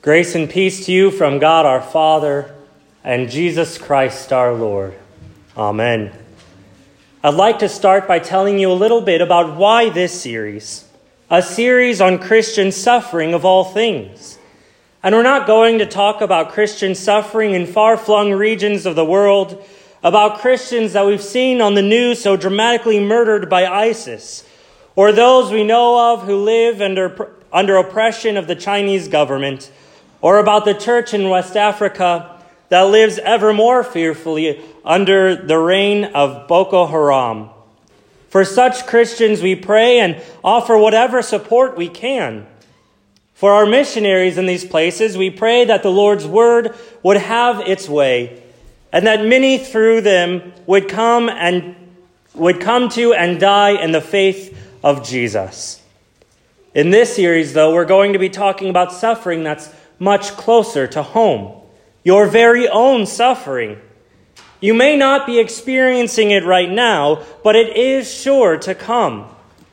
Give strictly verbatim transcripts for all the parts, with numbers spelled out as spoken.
Grace and peace to you from God our Father and Jesus Christ our Lord. Amen. I'd like to start by telling you a little bit about why this series, a series on Christian suffering of all things. And we're not going to talk about Christian suffering in far-flung regions of the world, about Christians that we've seen on the news so dramatically murdered by ISIS, or those we know of who live under, under oppression of the Chinese government, or about the church in West Africa that lives ever more fearfully under the reign of Boko Haram. For such Christians we pray and offer whatever support we can. For our missionaries in these places, we pray that the Lord's word would have its way, and that many through them would come and would come to and die in the faith of Jesus. In this series, though, we're going to be talking about suffering that's much closer to home, your very own suffering. You may not be experiencing it right now, but it is sure to come.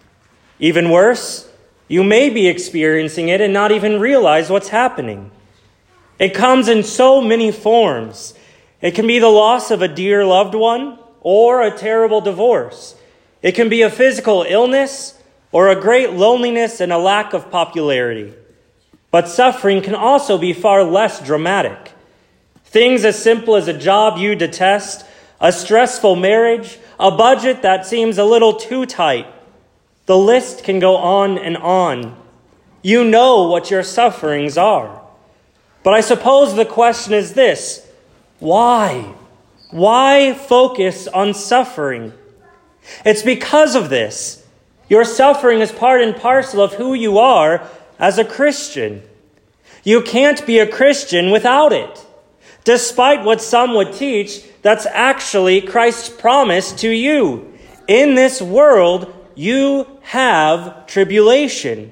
Even worse, you may be experiencing it and not even realize what's happening. It comes in so many forms. It can be the loss of a dear loved one or a terrible divorce. It can be a physical illness or a great loneliness and a lack of popularity. But suffering can also be far less dramatic. Things as simple as a job you detest, a stressful marriage, a budget that seems a little too tight. The list can go on and on. You know what your sufferings are. But I suppose the question is this: why? Why focus on suffering? It's because of this. Your suffering is part and parcel of who you are as a Christian. You can't be a Christian without it. Despite what some would teach, that's actually Christ's promise to you. In this world, you have tribulation.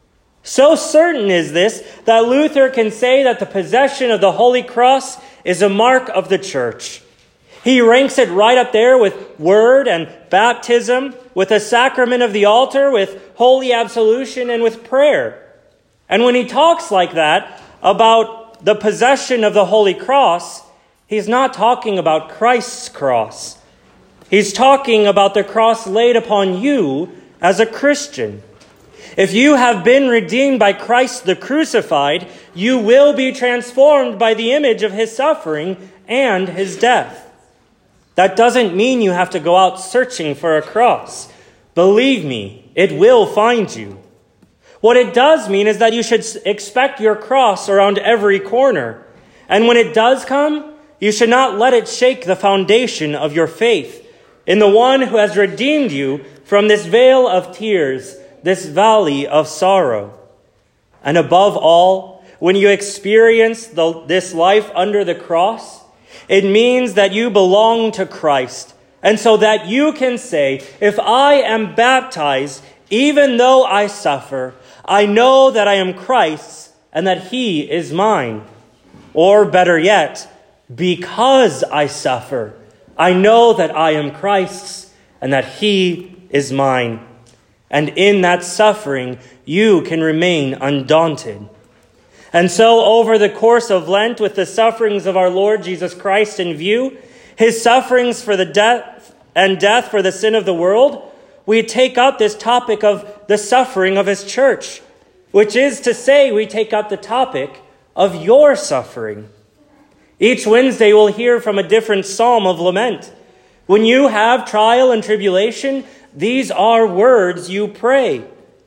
So certain is this that Luther can say that the possession of the Holy Cross is a mark of the church. He ranks it right up there with word and baptism, with the sacrament of the altar, with holy absolution, and with prayer. And when he talks like that about the possession of the Holy Cross, he's not talking about Christ's cross. He's talking about the cross laid upon you as a Christian. If you have been redeemed by Christ the crucified, you will be transformed by the image of his suffering and his death. That doesn't mean you have to go out searching for a cross. Believe me, it will find you. What it does mean is that you should expect your cross around every corner. And when it does come, you should not let it shake the foundation of your faith in the one who has redeemed you from this vale of tears, this valley of sorrow. And above all, when you experience the, this life under the cross, it means that you belong to Christ. And so that you can say, if I am baptized, even though I suffer, I know that I am Christ's and that he is mine. Or better yet, because I suffer, I know that I am Christ's and that he is mine. And in that suffering, you can remain undaunted. And so over the course of Lent, with the sufferings of our Lord Jesus Christ in view, his sufferings for the death and death for the sin of the world, we take up this topic of the suffering of his church, which is to say we take up the topic of your suffering. Each Wednesday we'll hear from a different psalm of lament. When you have trial and tribulation, these are words you pray.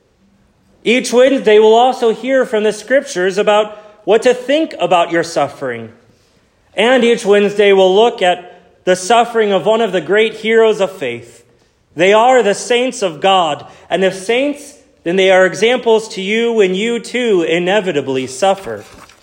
Each Wednesday we'll also hear from the scriptures about what to think about your suffering. And each Wednesday we'll look at the suffering of one of the great heroes of faith. They are the saints of God. And if saints, then they are examples to you when you too inevitably suffer.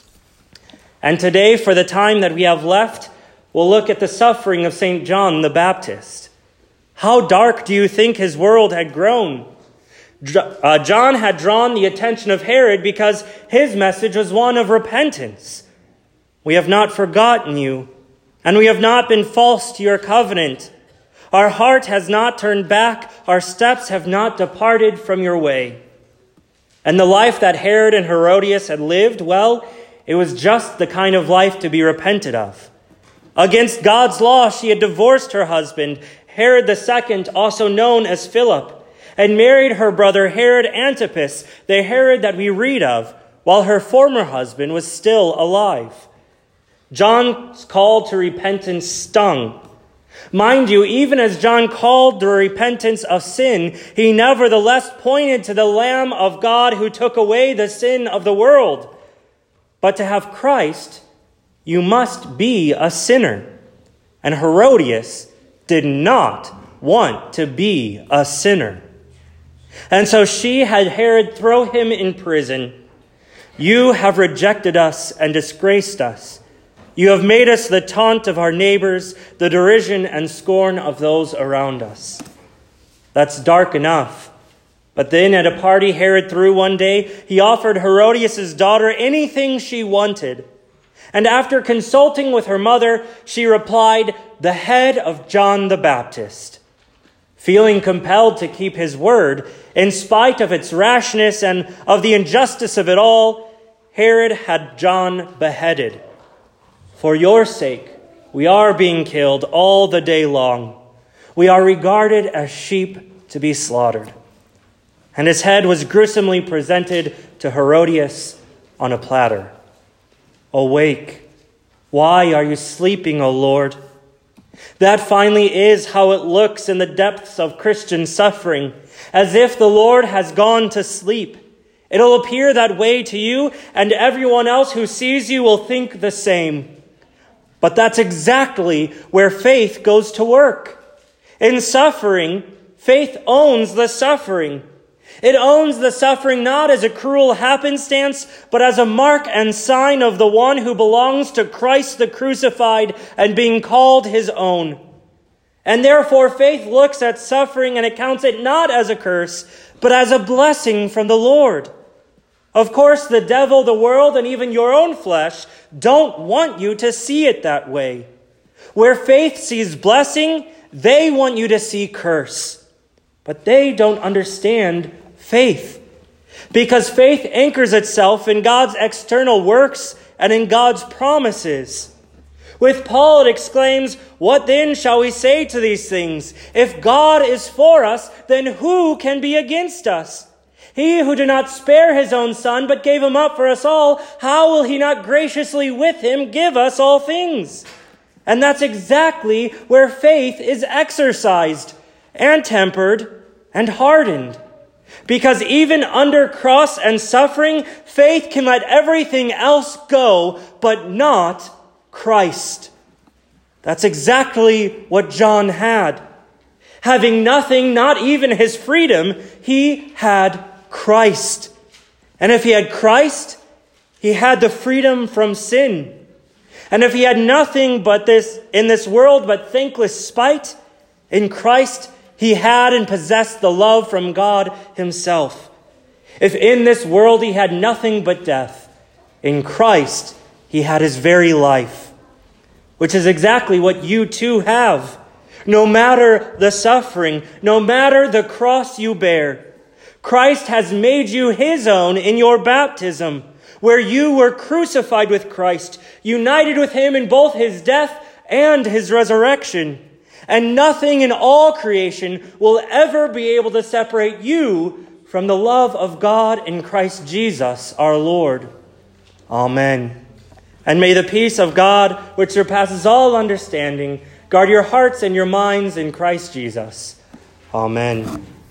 And today, for the time that we have left, we'll look at the suffering of Saint John the Baptist. How dark do you think his world had grown? Uh, John had drawn the attention of Herod because his message was one of repentance. We have not forgotten you, and we have not been false to your covenant. Our heart has not turned back. Our steps have not departed from your way. And the life that Herod and Herodias had lived, well, it was just the kind of life to be repented of. Against God's law, she had divorced her husband, Herod the Second, also known as Philip, and married her brother Herod Antipas, the Herod that we read of, while her former husband was still alive. John's call to repentance stung. Mind you, even as John called the repentance of sin, he nevertheless pointed to the Lamb of God who took away the sin of the world. But to have Christ, you must be a sinner. And Herodias did not want to be a sinner. And so she had Herod throw him in prison. You have rejected us and disgraced us. You have made us the taunt of our neighbors, the derision and scorn of those around us. That's dark enough. But then at a party Herod threw one day, he offered Herodias' daughter anything she wanted. And after consulting with her mother, she replied, "The head of John the Baptist." Feeling compelled to keep his word, in spite of its rashness and of the injustice of it all, Herod had John beheaded. For your sake, we are being killed all the day long. We are regarded as sheep to be slaughtered. And his head was gruesomely presented to Herodias on a platter. Awake! Why are you sleeping, O Lord? That finally is how it looks in the depths of Christian suffering, as if the Lord has gone to sleep. It'll appear that way to you, and everyone else who sees you will think the same. But that's exactly where faith goes to work. In suffering, faith owns the suffering. It owns the suffering not as a cruel happenstance, but as a mark and sign of the one who belongs to Christ the crucified and being called his own. And therefore faith looks at suffering and it counts it not as a curse, but as a blessing from the Lord. Of course, the devil, the world, and even your own flesh don't want you to see it that way. Where faith sees blessing, they want you to see curse. But they don't understand faith. Because faith anchors itself in God's external works and in God's promises. With Paul, it exclaims, "What then shall we say to these things? If God is for us, then who can be against us? He who did not spare his own son, but gave him up for us all, how will he not graciously with him give us all things?" And that's exactly where faith is exercised and tempered and hardened. Because even under cross and suffering, faith can let everything else go, but not Christ. That's exactly what John had. Having nothing, not even his freedom, he had Christ. And if he had Christ, he had the freedom from sin. And if he had nothing but this in this world but thankless spite, in Christ he had and possessed the love from God himself. If in this world he had nothing but death, in Christ he had his very life, which is exactly what you too have. No matter the suffering, no matter the cross you bear, Christ has made you his own in your baptism, where you were crucified with Christ, united with him in both his death and his resurrection. And nothing in all creation will ever be able to separate you from the love of God in Christ Jesus our Lord. Amen. And may the peace of God, which surpasses all understanding, guard your hearts and your minds in Christ Jesus. Amen.